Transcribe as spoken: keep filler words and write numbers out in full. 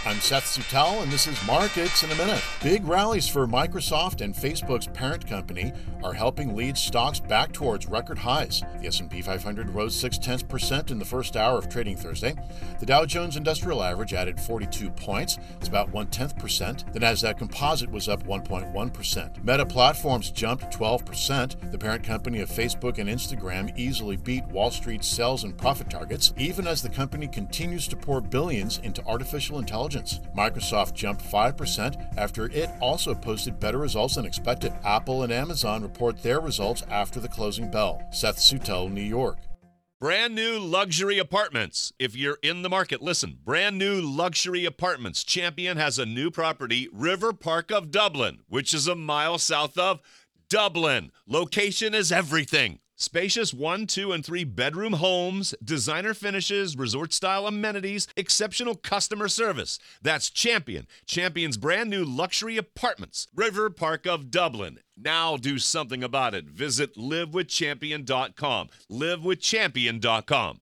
I'm Seth Sutel, and this is Markets in a Minute. Big rallies for Microsoft and Facebook's parent company are helping lead stocks back towards record highs. The S and P five hundred rose six tenths percent in the first hour of trading Thursday. The Dow Jones Industrial Average added forty-two points. It's about one-tenth percent. The Nasdaq Composite was up one point one percent. Meta Platforms jumped twelve percent. The parent company of Facebook and Instagram easily beat Wall Street's sales and profit targets, even as the company continues to pour billions into artificial intelligence. Microsoft jumped five percent after it also posted better results than expected. Apple and Amazon report their results after the closing bell. Seth Sutel, New York. Brand new luxury apartments. If you're in the market, listen. Brand new luxury apartments. Champion has a new property, River Park of Dublin, which is a mile south of Dublin. Location is everything. Spacious one, two, and three bedroom homes, designer finishes, resort-style amenities, exceptional customer service. That's Champion. Champion's brand new luxury apartments. River Park of Dublin. Now do something about it. Visit live with champion dot com. live with champion dot com.